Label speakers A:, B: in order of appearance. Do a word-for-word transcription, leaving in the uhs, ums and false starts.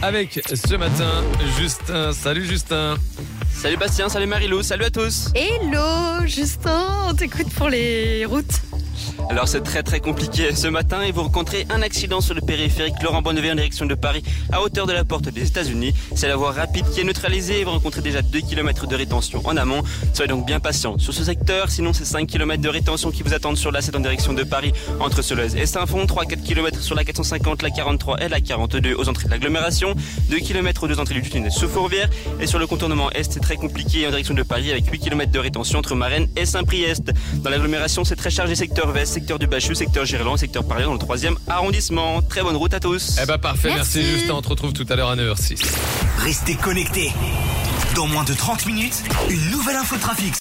A: avec ce matin Justin. Salut Justin.
B: Salut Bastien, salut Marilou, salut à tous.
C: Hello Justin, on t'écoute pour les routes.
B: Alors c'est très très compliqué ce matin et vous rencontrez un accident sur le périphérique Laurent Bonnevet en direction de Paris à hauteur de la porte des États-Unis. C'est la voie rapide qui est neutralisée et vous rencontrez déjà deux kilomètres de rétention en amont. Soyez donc bien patient sur ce secteur, sinon c'est cinq kilomètres de rétention qui vous attendent sur l'A sept en direction de Paris entre Solèze et Saint-Fond, trois à quatre kilomètres sur la quatre cent cinquante, la quarante-trois et la quarante-deux aux entrées de l'agglomération, deux kilomètres aux deux entrées du tunnel sous Fourvière et sur le contournement Est c'est très compliqué en direction de Paris avec huit kilomètres de rétention entre Marennes et Saint-Priest. Dans l'agglomération c'est très chargé secteur Vest, secteur du Bachut, secteur Girland, secteur Paris dans le troisième arrondissement. Très bonne route à tous.
A: Eh ben parfait, merci,
C: Merci.
A: Justin, on te retrouve tout à l'heure à neuf heures six.
D: Restez connectés. Dans moins de trente minutes, une nouvelle info trafic.